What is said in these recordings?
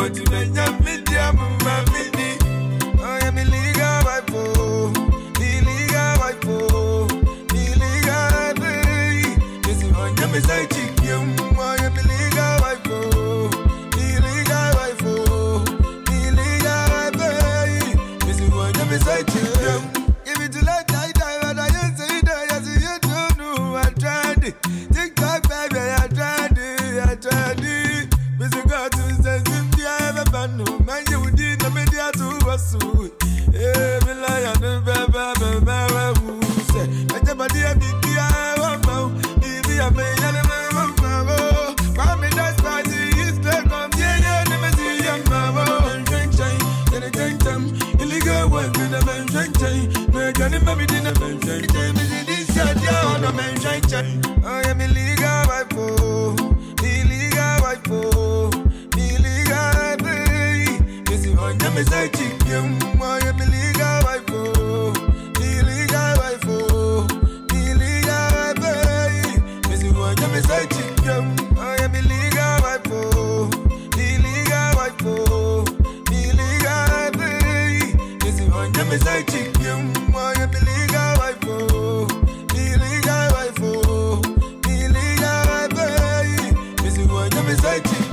want to make your media, my mini. I am illegal, wife, oh, illegal, wife, oh, illegal, baby. This is one, I'm a side chick, I am illegal, wife, oh, illegal, wife, oh, illegal, baby. This is one, I'm a side chick, give it to like I die, but I ain't say that, I see you don't know, I tried it. TikTok, baby, I tried it. Busy got to say, I have a band, no man, you did the media to us. Eh, me lie on the baby, who say, I never did the I won't know. If you have made any mamma, why me that's party is like on the enemy, and mamma, drink, illegal work in a man, drink, no, Johnny, baby, didn't mention, this on a man, drink, I am illegal, wife, oh, illegal, wife, oh, illegal, baby. This is one, I'm a side chick, I am illegal, wife, oh, illegal, wife, oh, illegal, baby. This is one, I'm a side chick, I am illegal, wife, oh, illegal, wife, oh, illegal, baby. This is one, I'm a side chick, I am illegal, wife, oh, illegal, wife, oh, illegal, baby. This is one, I'm a side chick,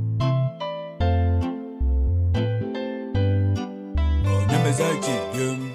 I'm a side chick,